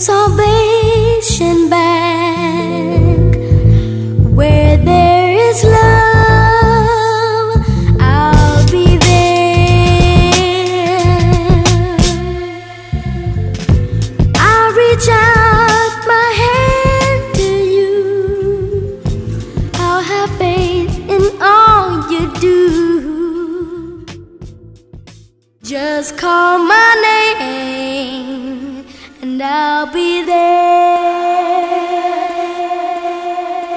Salvation Bank, where there is love, I'll be there. I'll reach out my hand to you. I'll have faith in all you do. Just call my name and I'll be there.